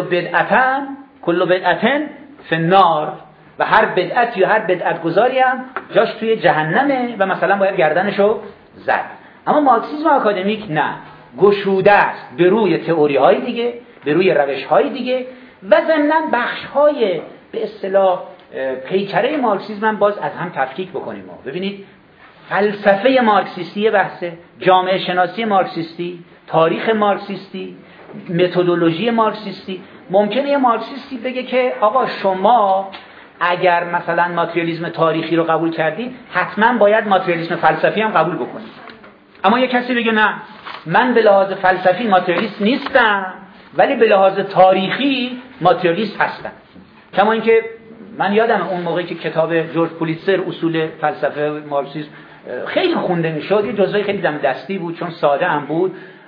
بدعتن فی النار، و هر بدعت یا هر بدعت گذاری هم جاش توی جهنمه و مثلا باید گردنشو زد. اما مارکسیسم آکادمیک نه، گشوده است به روی تئوری های دیگه، به روی روش های دیگه و ضمناً بخش های به اصطلاح پیکره مارکسیسم هم باز از هم تفکیک بکنیم. ببینید فلسفه مارکسیستی بحثه، جامعه شناسی مارکسیستی، تاریخ مارکسیستی، متدولوژی مارکسیستی. ممکنه یه مارکسیستی بگه که آقا شما اگر مثلا ماتریالیسم تاریخی رو قبول کردید حتما باید ماتریالیسم فلسفی هم قبول بکنید. اما یه کسی بگه نه، من به لحاظ فلسفی ماتریالیست نیستم ولی به لحاظ تاریخی ماتریالیست هستم. کما اینکه من یادم اون موقعی که کتاب جورج پولیتزر اصول فلسفه مارکسیسم خیلی خونده میشد، یه جزوه خیلی دم دستی بود چون ساده هم بود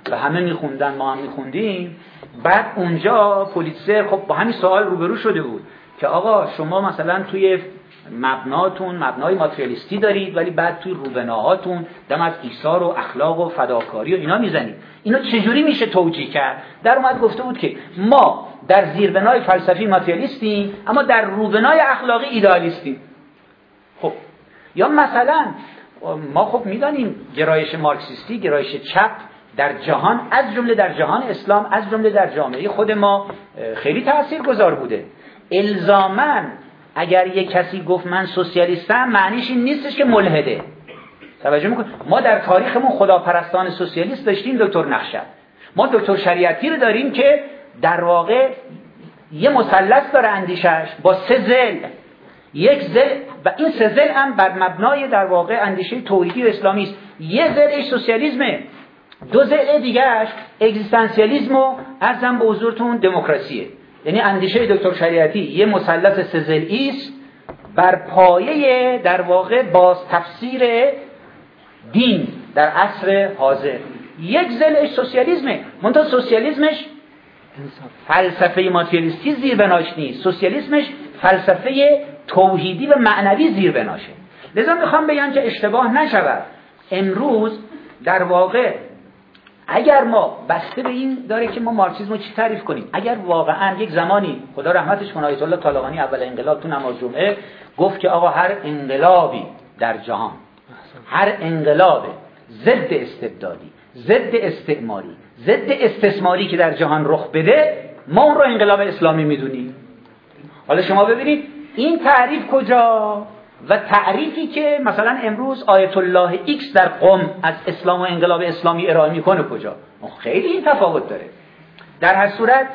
و همه میخوندن، ما هم میخوندیم. بعد اونجا پلیتسر خب با همین سوال روبرو شده بود که آقا شما مثلا توی مبناتون مبنای ماتریالیستی دارید، ولی بعد توی روبناهاتون دم از ایثار و اخلاق و فداکاری و اینا میزنید، اینا چجوری میشه توجیه کرد؟ در اومد گفته بود که ما در زیربنای فلسفی ماتریالیستیم، اما در روبنای اخلاقی ایدئالیستیم. خب یا مثلا ما خب میدانیم گرایش مارکسیستی، گرایش چپ در جهان، از جمله در جهان اسلام، از جمله در جامعه خود ما خیلی تاثیرگذار بوده. الزاماً اگر یک کسی گفت من سوسیالیستم، معنیش این نیستش که ملحده. توجه میکنید؟ ما در تاریخمون خداپرستان سوسیالیست داشتیم، دکتر نخشب. ما دکتر شریعتی رو داریم که در واقع یه مثلث داره اندیشش با 3 ضلع، یک ضلع و این 3 ضلع هم بر مبنای در واقع اندیشه توحیدی و اسلامی است. یه ضلعش سوسیالیسمه، 2 ضلع دیگه‌اش اگزیستانسیالیسم و ارزم به حضورتون دموکراسیه. یعنی اندیشه دکتر شریعتی یه مثلث 3 ضلعی است بر پایه در واقع باز تفسیر دین در عصر حاضر. یک ضلعش سوسیالیسمه، منتها سوسیالیسمش فلسفه ماتریالیستی زیربناش نیست، سوسیالیسمش فلسفه توحیدی و معنوی زیربناشه. لذا میخوام بگم که اشتباه نشود. امروز در واقع اگر ما بسته به این داره که ما مارکسیسم رو چی تعریف کنیم، اگر واقعا یک زمانی خدا رحمتش کنه آیت الله طالقانی اول انقلاب تو نماز جمعه گفت که آقا هر انقلابی در جهان، هر انقلاب ضد استبدادی، ضد استعماری، ضد استثماری که در جهان رخ بده، ما اون رو انقلاب اسلامی میدونیم. حالا شما ببینید این تعریف کجا و تعریفی که مثلا امروز آیت الله ایکس در قم از اسلام و انقلاب اسلامی ارائه میکنه کجا؟ خیلی این تفاوت داره. در هر صورت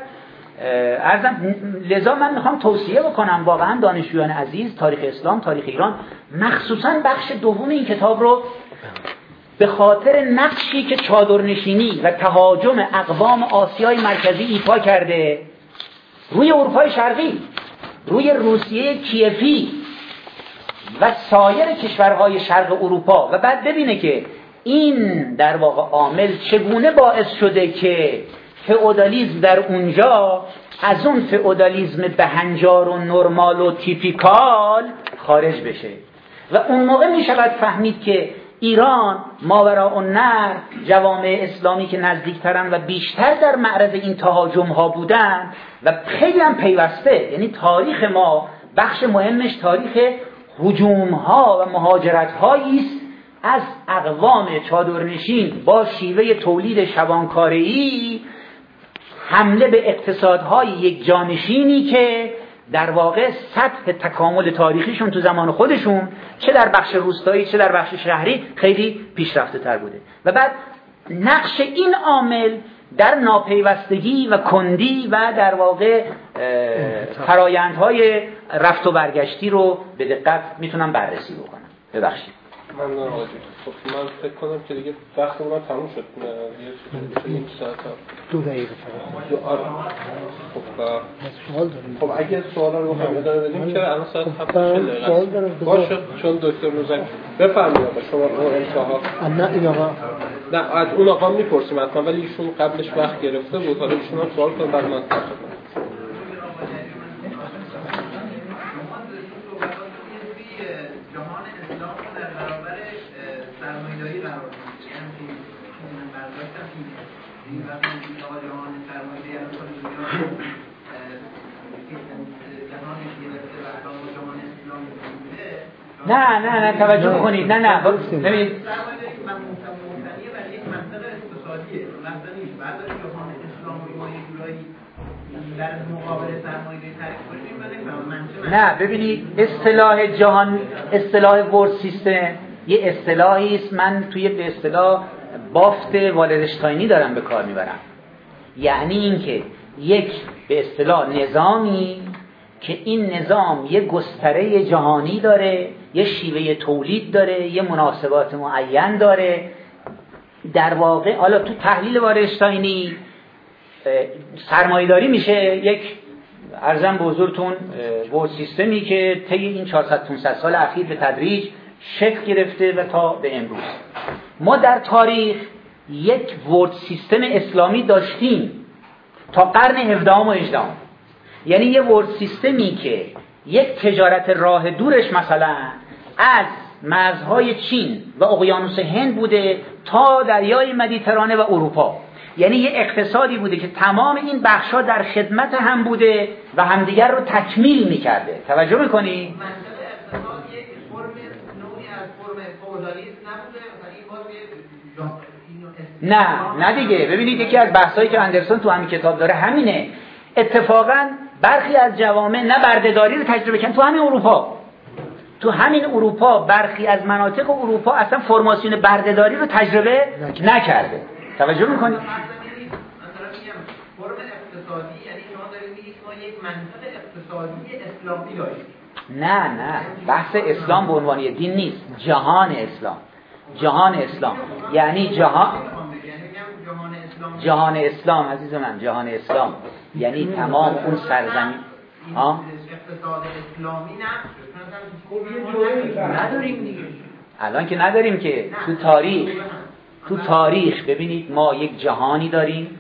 لذا من میخوام توصیه بکنم واقعا دانشجویان عزیز، تاریخ اسلام، تاریخ ایران، مخصوصا بخش دوم این کتاب رو به خاطر نقشی که چادرنشینی و تهاجم اقوام آسیای مرکزی ایفا کرده روی اروپای شرقی، روی روسیه کیفی و سایر کشورهای شرق اروپا، و بعد ببینه که این در واقع عامل چگونه باعث شده که فئودالیسم در اونجا از اون فئودالیسم بهنجار و نرمال و تیپیکال خارج بشه. و اون موقع می شود فهمید که ایران ماوراء النهر، جوامع اسلامی که نزدیکترن و بیشتر در معرض این تهاجم ها بودن و خیلی هم پیوسته، یعنی تاریخ ما بخش مهمش تاریخ هجوم ها و مهاجرت هایی است از اقوام چادرنشین با شیوه تولید شبانکاره‌ای حمله به اقتصادهای یک جانشینی که در واقع سطح تکامل تاریخیشون تو زمان خودشون چه در بخش روستایی چه در بخش شهری خیلی پیشرفته تر بوده. و بعد نقش این عامل در ناپیوستگی و کندی و در واقع فرایندهای رفت و برگشتی رو به دقت میتونم بررسی بکنم. ببخشید. ممنون آقای خب من فکر کنم که دیگه وقت ما تموم شد. یه ساعت 2 دقیقه فقط. سوال داریم. خب اگه سوالا رو بخوایم ادامه بدیم که الان ساعت 7 سوال دارم. باشه، چون دکتر نوزک بفرمایید آقا شما رو انتها. نه این آقا. نه از اون آقا میپرسیم حتما، ولی ایشون قبلش وقت گرفته بود، حالا ایشون هم سوال کنه بعد من پاسخ بدم. نه توجه کنید. نه ببینید نه ببینید اصطلاح جهان، اصطلاح ورد سیستم یه اصطلاحی است، من توی به اصطلاح بافت والرشتاینی دارم به کار میبرم. یعنی اینکه یک به اصطلاح نظامی که این نظام یه گستره جهانی داره، یه شیوه تولید داره، یه مناسبات معین داره. در واقع حالا تو تحلیل والرشتاینی سرمایه‌داری میشه یک ارزم به حضورتون ورد سیستمی که طی این 400-500 سال اخیر به تدریج شکل گرفته و تا به امروز. ما در تاریخ یک ورد سیستم اسلامی داشتیم تا قرن 17 و 18. یعنی یه ورد سیستمی که یک تجارت راه دورش مثلا از مرزهای چین و اقیانوس هند بوده تا دریای مدیترانه و اروپا. یعنی یه اقتصادی بوده که تمام این بخش‌ها در خدمت هم بوده و همدیگر رو تکمیل می‌کرده. توجه می‌کنی؟ منطق اقتصاد یک فرم نوعی از فرم فئودالیسم نبوده ولی نه دیگه. ببینید یکی از بحثایی که اندرسون تو همین کتاب داره همینه. اتفاقاً برخی از جوامع نه بردهداری رو تجربه کردن تو همین اروپا برخی از مناطق اروپا اصلا فرماسیون بردهداری رو تجربه نکرده. توجه می‌کنید؟ من دارم میگم فرم اقتصادی، یعنی شما دارید میگید ما یک منطق اقتصادی اسلامی داریم. نه بحث اسلام به عنوان دین نیست. جهان اسلام یعنی جهان اسلام عزیز من، جهان اسلام یعنی تمام اون سرزمین. اقتصاد اسلامی نداریم دیگه. الان که نداریم که تو تاریخ ببینید ما یک جهانی داریم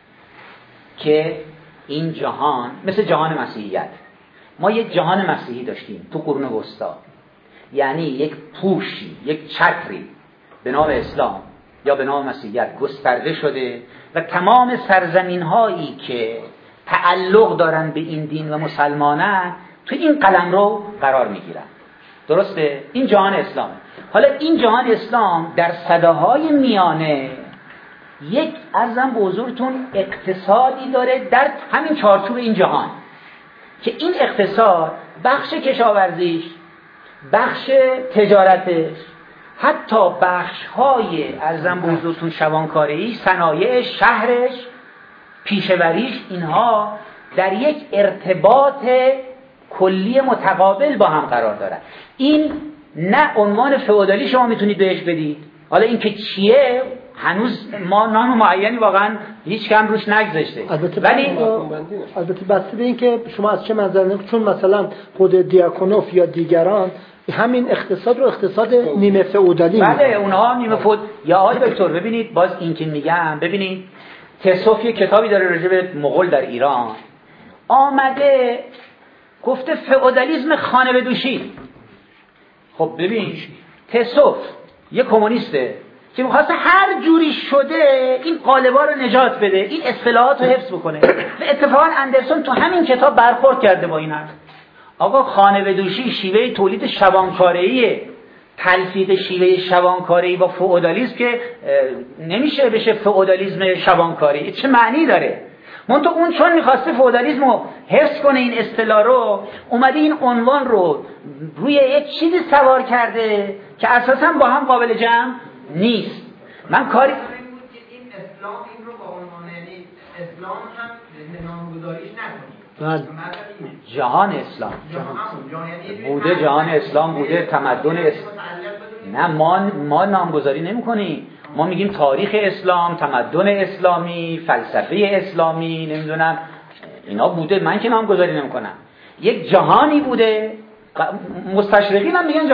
که این جهان مثل جهان مسیحیت، ما یک جهان مسیحی داشتیم تو قرون وسطا، یعنی یک پوشی، یک چتری به نام اسلام یا به نام مسیحیت گسترده شده و تمام سرزمین هایی که تعلق دارن به این دین و مسلمانن تو این قلمرو قرار میگیرن. درسته؟ این جهان اسلامه. حالا این جهان اسلام در سده‌های میانه یک عرضم به حضورتون اقتصادی داره در همین چارچوب این جهان که این اقتصاد بخش کشاورزیش، بخش تجارتش، حتی بخش‌های عرضم به حضورتون شبانکاریش، صنایعش، شهرش، پیشه‌وریش، اینها در یک ارتباط کلی متقابل با هم قرار دارن. این نه عنوان فئودالی شما میتونید بهش بدید. حالا این که چیه هنوز ما نام معینی واقعا هیچ کم روش نگذاشته. البته بسته به این که شما از چه منظر، چون مثلا خود دیاکونوف یا دیگران همین اقتصاد رو اقتصاد نیمه فئودالی بله اونها نیمه فئود. یا آقای دکتر ببینید باز این که میگم، ببینید تصوف یه کتابی داره راجع به مغول در ایران، آمده گفته فئودالیسم خانه به دوشی. خب ببین تصوف یه کمونیسته که می‌خواسته هر جوری شده این قالب‌ها رو نجات بده، این اصطلاحات رو حفظ بکنه و اتفاقا اندرسون تو همین کتاب برخورد کرده با این حرف. آقا خانه به دوشی شیوه تولید شبانکاره‌ایه، تلفیق شیوه شبانکاری با فئودالیسم که نمیشه بشه فئودالیسم شبانکاری. چه معنی داره؟ منتها اون چون میخواسته فئودالیسم رو حفظ کنه این اصطلاح رو، اومده این عنوان رو روی یک چیزی سوار کرده که اساسا با هم قابل جمع نیست. من کاری این اسلام این رو با عنوان اسلام هم نامگذاریش نکنید. جهان اسلام بوده، جهان اسلام بوده، تمدن نه ما نامگذاری نمی کنیم. ما میگیم تاریخ اسلام، تمدن اسلامی، فلسفه اسلامی، نمیدونم اینا بوده. من که نامگذاری نمی کنم. یک جهانی بوده، مستشرقین هم میگن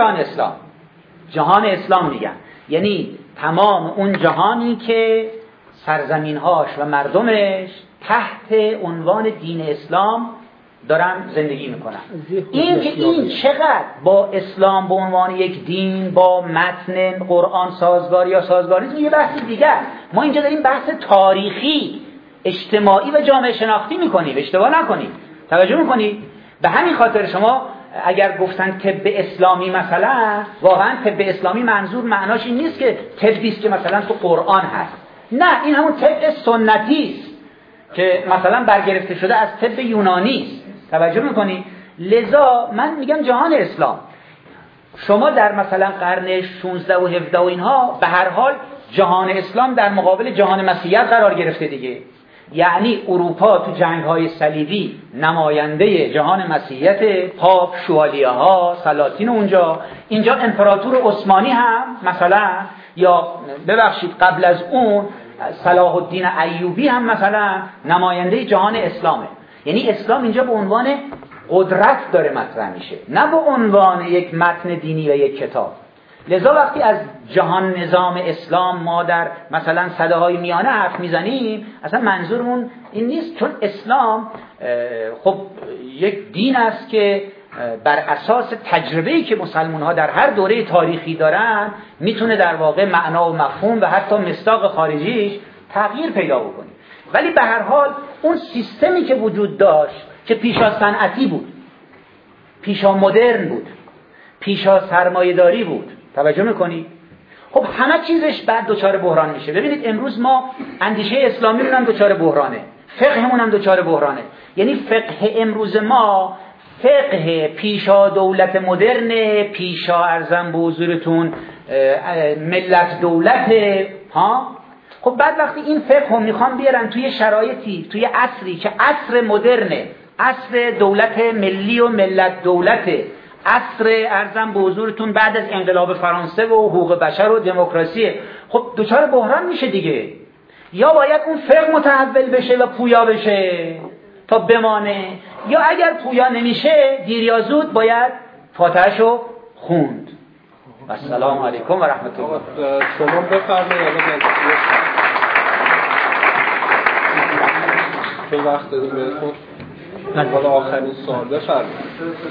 جهان اسلام میگن، یعنی تمام اون جهانی که سرزمینهاش و مردمش تحت عنوان دین اسلام دارن زندگی میکنن. این که این چقدر با اسلام به عنوان یک دین با متن قرآن سازگار یا سازگار نیست یه بحث دیگه. ما اینجا داریم بحث تاریخی، اجتماعی و جامعه شناختی میکنیم. اشتباه نکنید، توجه میکنید. به همین خاطر شما اگر گفتن طب اسلامی مثلا، واقعا طب اسلامی منظور معناش این نیست که طبی است که مثلا تو قرآن هست. نه، این همون طب سنتی است که مثلا برگرفته شده از طب یونانی است. توجه میکنی؟ لذا من میگم جهان اسلام. شما در مثلا قرن 16 و 17 و اینها به هر حال جهان اسلام در مقابل جهان مسیحیت قرار گرفته دیگه. یعنی اروپا تو جنگ‌های صلیبی نماینده جهان مسیحیت، پاپ، شوالیه ها، سلاطین اونجا، اینجا امپراتور عثمانی هم مثلا، یا ببخشید قبل از اون صلاح الدین ایوبی هم مثلا نماینده جهان اسلامه. یعنی اسلام اینجا به عنوان قدرت داره مطرح میشه، نه به عنوان یک متن دینی و یک کتاب. لذا وقتی از جهان نظام اسلام ما در مثلا سده‌های میانه حرف میزنیم، اصلا منظورمون این نیست، چون اسلام خب یک دین است که بر اساس تجربه‌ای که مسلمان‌ها در هر دوره تاریخی دارن میتونه در واقع معنا و مفهوم و حتی مصداق خارجیش تغییر پیدا بکنه. ولی به هر حال اون سیستمی که وجود داشت که پیشا صنعتی بود، پیشا مدرن بود، پیشا سرمایه‌داری بود، توجه میکنی؟ خب همه چیزش بعد دچار بحران میشه. ببینید امروز ما اندیشه اسلامی هم دچار بحرانه، فقهمون هم دچار بحرانه. یعنی فقه امروز ما فقه پیشا دولت مدرن، پیشا ارزم به حضورتون ملت دولت ها. خب بعد وقتی این فقه هم میخوان بیارن توی شرایطی، توی عصری که عصر مدرنه، عصر دولت ملی و ملت دولته، عصر ارزم به حضورتون بعد از انقلاب فرانسه و حقوق بشر و دموکراسی، خب دچار بحران میشه دیگه. یا باید اون فقه متحول بشه و پویا بشه تا بمانه، یا اگر پویا نمیشه دیر یا زود باید فاتحه‌شو خوند. و السلام علیکم و رحمت الله. شما بفرمایید. چون وقت دادیم بهتون. حالا آخرین سوال بفرمایید.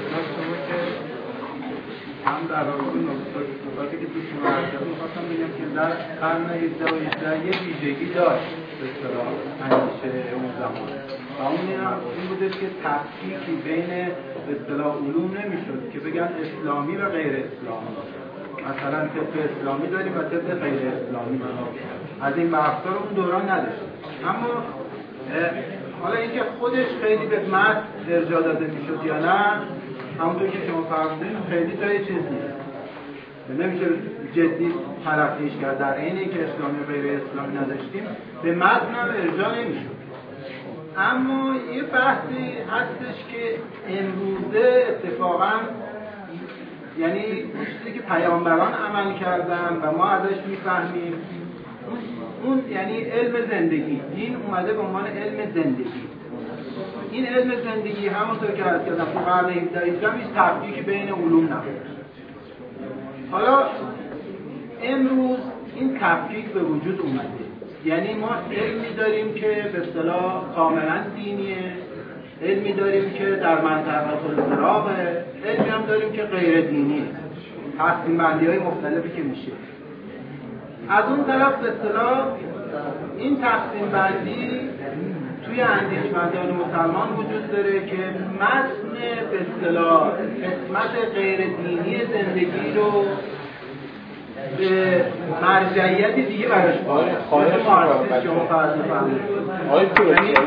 هم در رابطه نکاتی که توش مرتبه می‌خواستم بگم که در قرن 18 یه ویژگی داشت به اصطلاح اندیشه اون زمان و اون این بودش که تفکیکی بین به اصطلاح علوم نمی‌شد که بگن اسلامی و غیر اسلامی، مثلا طب اسلامی داریم و طب غیر اسلامی داریم. از این بحثا رو اون دوران نداشت. اما حالا اینکه خودش خیلی به متن ارجاع داده می‌شد یا نه، همونطور که شما فرمودین خیلی تا یه چیز نیست، نمیشه جدی تلقیش کرد. در اینه که اسلامی و غیر اسلامی نداشتیم به متن هم ارجاع نمیشد. اما یه بحثی هستش که امروزه اتفاقا یعنی اون چیزی که پیامبران عمل کردن و ما ازش میفهمیم، اون یعنی علم زندگی. دین اومده به عنوان علم زندگی. این علم زندگی همونطور که عرض کردم تو قرن 17 هیچ تفکیکی بین علوم نبود. حالا امروز این تفکیک به وجود اومده، یعنی ما علمی داریم که به اصطلاح کاملا دینیه، علمی داریم که در منطقه الاضطرابه، علمی هم داریم که غیر دینیه، تقسیم بندی های مختلفی که میشه. از اون طرف به اصطلاح این تقسیم بندی توی اندیشمندان مسلمان وجود داره که متن به اصطلاح قسمت غیر دینی زندگی رو به مرجعیت دیگه براش باید شما فرض بفرمایید.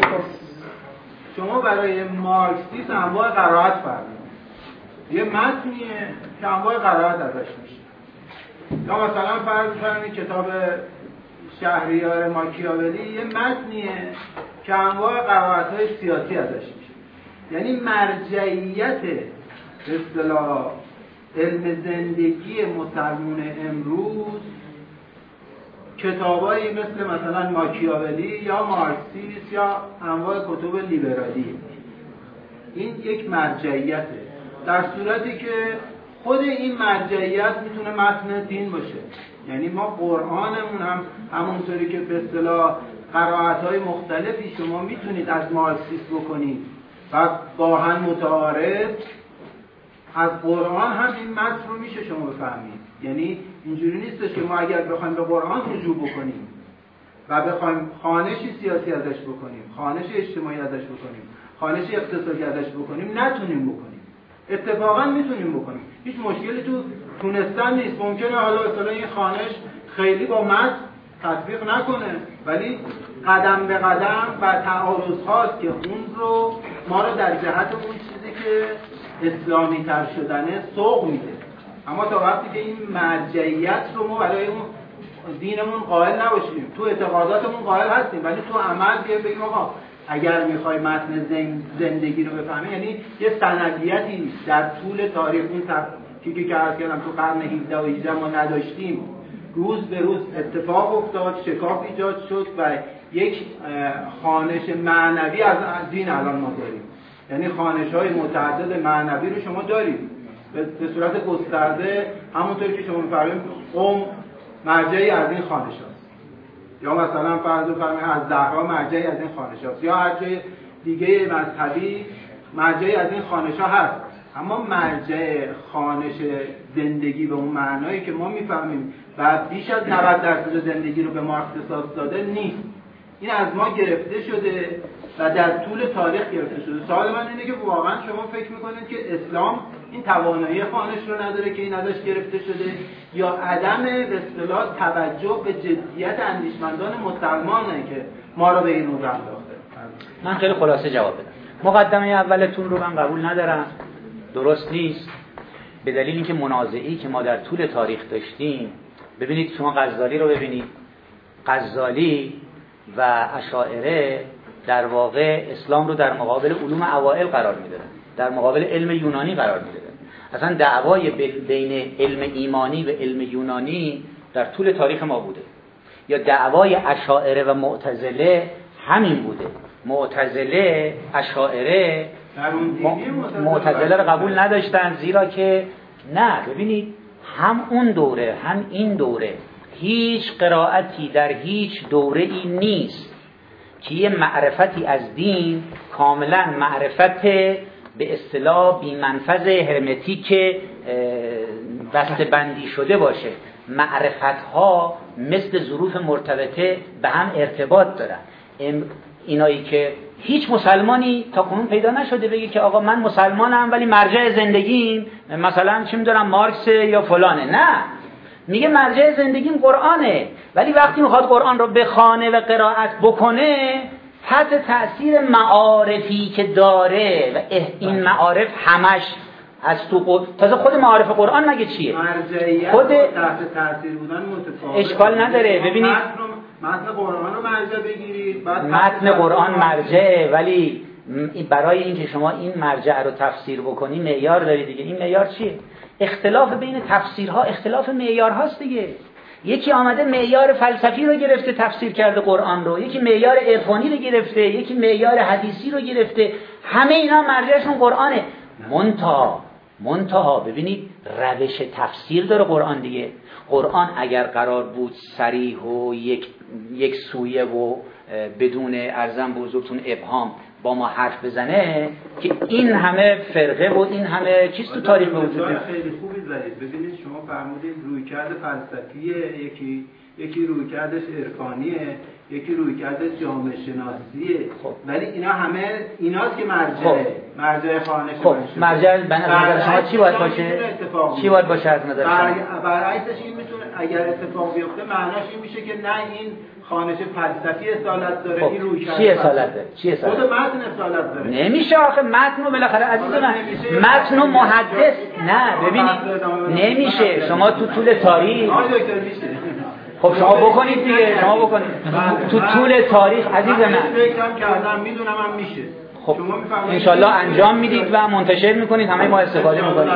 شما برای مارکسیسم انواع قرائت فرمایید، یه متنیه که انواع قرائت ازش میشه. یا مثلا فرض بفرمایید کتاب شهریار ماکیاولی یه متنیه که انواع قرائت‌های سیاسی ازش میشه. یعنی مرجعیت به اصطلاح علم زندگی مسلمان امروز کتابایی مثلا ماکیاولی یا مارکسیسم یا انواع کتب لیبرالی، این یک مرجعیته، در صورتی که خود این مرجعیت میتونه متن دین باشه. یعنی ما قرآنمون هم همونطوری که به اصطلاح قرائت‌های مختلفی شما میتونید از مارکسیسم بکنید و با هم متعارض، از قرآن هم این متن رو میشه شما بفهمید. یعنی اینجوری نیستش که ما اگر بخوایم به قرآن رجوع بکنیم و بخوایم خوانشی سیاسی ازش بکنیم، خوانش اجتماعی ازش بکنیم، خوانش اقتصادی ازش بکنیم، نتونیم بکنیم. اتفاقا میتونیم بکنیم، هیچ مشکلی تو تونستن نیست. ممکنه حالا مثلا این خوانش خیلی با متن تطبیق نکنه، ولی قدم به قدم و تعارض هاست که اون رو ما رو در جهت اون چیزی که اسلامی تر شدنه سوق میده. اما تا وقتی که این مرجعیت رو ما برای اون دینمون قائل نباشیم، تو اعتقاداتمون قائل هستیم ولی تو عمل بگیم آقا اگر میخوای متن زندگی رو بفهمی، یعنی یه سندیتی در طول تاریخ اون چیزی که عرض کردم تو قرن 17 و 18 ما نداشتیم، روز به روز اتفاق افتاد، شکاف ایجاد شد و یک خوانش معنوی از دین الان ما داریم. یعنی خوانش‌های متعدد معنوی رو شما دارید. به صورت گسترده همونطور که شما می‌فرمایید قم مرجعی از این خوانشاست، یا مثلا فرض بفرمایید از زهرا مرجعی از این خوانشاست، یا هر جای دیگه مذهبی مرجعی از این خوانشا هست. اما مرجع خوانش زندگی به اون معنایی که ما میفهمیم و بیش از 90% زندگی رو به ما اختصاص داده نیست. این از ما گرفته شده و در طول تاریخ گرفته شده. سوال من اینه که واقعا شما فکر میکنید که اسلام این توانایی خوانش رو نداره که این ازش گرفته شده، یا عدم به اصطلاح توجه به جدیت اندیشمندان مسلمانه که ما رو به این نور انداخته؟ من خیلی خلاصه جواب بدم. مقدمه اولتون رو من قبول ندارم، درست نیست، به دلیل اینکه منازعی که ما در طول تاریخ داشتیم. ببینید شما غزالی رو ببینید، غزالی و اشاعره در واقع اسلام رو در مقابل علوم اوائل قرار میدادن، در مقابل علم یونانی قرار میدادن. اصلا دعوای بین علم ایمانی و علم یونانی در طول تاریخ ما بوده. یا دعوای اشاعره و معتزله همین بوده. معتزله اشاعره معتزله رو قبول نداشتن، زیرا که نه، ببینید هم اون دوره هم این دوره هیچ قرائتی در هیچ دوره ای نیست که یه معرفتی از دین کاملا معرفت به اصطلاح بی منفذ هرمتیک بسته بندی شده باشه. معرفت ها مثل ظروف مرتبطه به هم ارتباط دارن. اینایی که هیچ مسلمانی تا کنون پیدا نشده بگه که آقا من مسلمانم ولی مرجع زندگیم مثلا چی میدونم مارکس یا فلانه. نه، میگه مرجع زندگیم قرآنه، ولی وقتی میخواد قرآن رو بخونه و قرائت بکنه تحت تأثیر معارفی که داره و این معارف همش از تو تازه خود معارف قرآن مگه چیه؟ مرجعیت خود تحت تأثیر بودن متفاوت. اشکال نداره. ببینید متن قرآن رو مرجع بگیرید، بعد متن قرآن مرجعه، ولی برای اینکه شما این مرجع رو تفسیر بکنی معیار داری دیگه. این معیار چیه؟ اختلاف بین تفسیرها اختلاف معیارهاست دیگه. یکی آمده معیار فلسفی رو گرفته تفسیر کرده قرآن رو، یکی معیار عرفانی رو گرفته، یکی معیار حدیثی رو گرفته. همه اینا مرجعشون قرآنه. منتها ببینید روش تفسیر داره قرآن دیگه. قرآن اگر قرار بود صریح و یک سویه و بدون ارزم بزرگتون ابهام با ما حرف بزنه که این همه فرقه و این همه چیز تو تاریخ وجود داره. خیلی خوبی زدید. ببینید شما فرمودید رویکرد فلسفیه، یکی رویکردش عرفانیه، یکی رویکردش جامعه شناسیه. ولی اینا همه ایناست که مرجع خوانش. خب مرجع به نظر شما چی باید باشه؟ چی باید باشه از نظر شما؟ برعکسش این میتونه اگر اتفاق بیفته معناش این میشه که نه این خوانش فلسفی اصالت داره. این رویکرد چی اصالت داره؟ چی اصالت؟ خود متن اصالت داره. نمیشه آخه متن رو بالاخره عزیز من متن و محدث نه ببینید نمیشه. شما تو طول تاریخ خب شما بکنید دیگه، شما بکنید تو طول تاریخ عزیز من فکرم کردم میدونم هم میشه. خب انشالله انجام میدید و منتشر میکنید، همه ما استفاده میکنیم.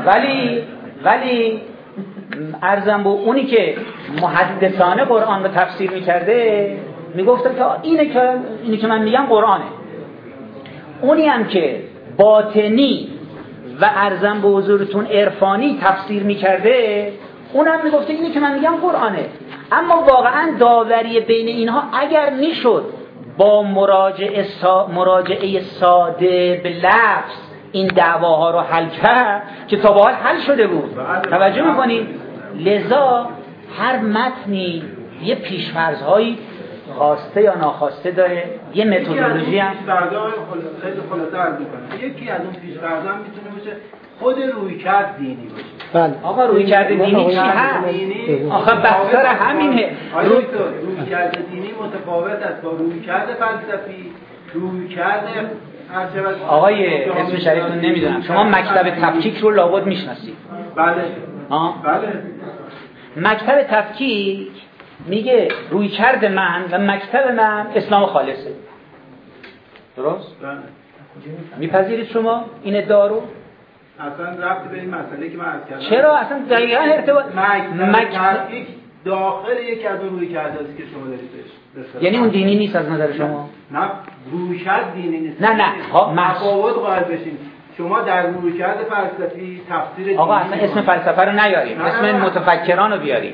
ولی عرضم به اونی که محدثانه قرآن رو تفسیر میکرده میگفته که اینی که من میگم قرآنه. اونی هم که باطنی و عرضم به حضورتون عرفانی تفسیر میکرده اونم میگفته اینی که من میگم قرآنه. اما واقعا داوری بین اینها اگر میشد با مراجعه ساده به لفظ این دعواها رو حل کرد که تا به حال حل شده بود. توجه میکنید؟ لذا هر متنی یه پیش‌فرض‌هایی خواسته یا ناخواسته داره، یه متدولوژی هم خیلی خلاصه عرض می‌کنم. یکی از اون پیش‌فرض‌ها میتونه باشه خود رویکرد دینی باشه. بله. آقا رویکرد دینی چی هست؟ آخه بحث‌سر همینه. رویکرد دینی متفاوت است با رویکرد فلسفی، رویکرد آقای اسم شریفتون نمیدونم. شما مکتب تفکیک رو لابد میشناسید. بله. بله. مکتب تفکیک میگه رویکرد من و مکتب من اسلام خالصه. درست؟ بله. میپذیرید شما این ادعا رو؟ اصلا ربطی به این مسئله که من عرض کردم. چرا اصلا دقیقاً ارتباط مکتب داخل یکی از اون رویکرداست که شما دارید بهش. یعنی اون دینی نیست از نظر شما؟ نه رویکرد دینی نیست. نه تفاوت قائل بشین. شما در رویکرد فلسفی تفسیر آقا اصلا اسم فلسفه رو نیاریم، اسم متفکران رو بیاریم.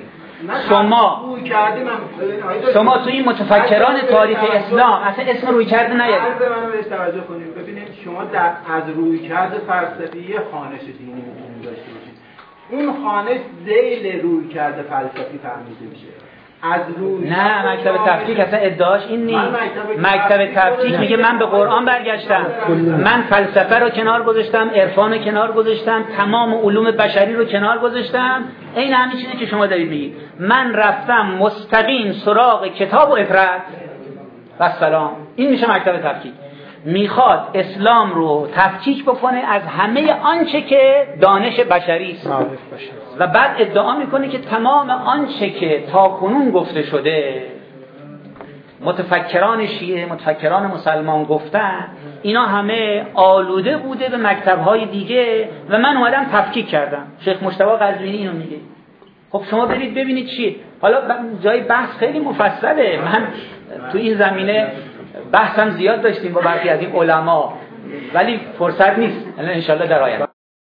شما تو این متفکران تاریخ اسلام اصلا اسم رویکرد نیارید. عرض منو بهش توجه کنید. ببینید شما از رویکرد فلسفی یه خوانش دینی میتونید داشته باشید. اون خوانش ذیل رویکرد فلسفی فهمیده میشه. از روی نه مکتب تفکیک اصلا ادعاش این نیست. مکتب تفکیک میگه من به قرآن برگشتم، من فلسفه رو کنار گذاشتم، عرفان رو کنار گذاشتم، تمام علوم بشری رو کنار گذاشتم. این همین چیزی که شما دارید میگید. من رفتم مستقیم سراغ کتاب و عبرت و سلام. این میشه مکتب تفکیک. میخواد اسلام رو تفکیک بکنه از همه آنچه که دانش بشری است و بعد ادعا میکنه که تمام آنچه که تاکنون گفته شده متفکران شیعه، متفکران مسلمان گفتن، اینا همه آلوده بوده به مکتب‌های دیگه و من اومدم تفکیک کردم. شیخ مجتبی قزوینی اینو میگه. خب شما برید ببینید چیه. حالا جای بحث خیلی مفصله. من تو این زمینه بحثم زیاد داشتیم با برخی از این علما، ولی فرصت نیست. الان انشالله در آینده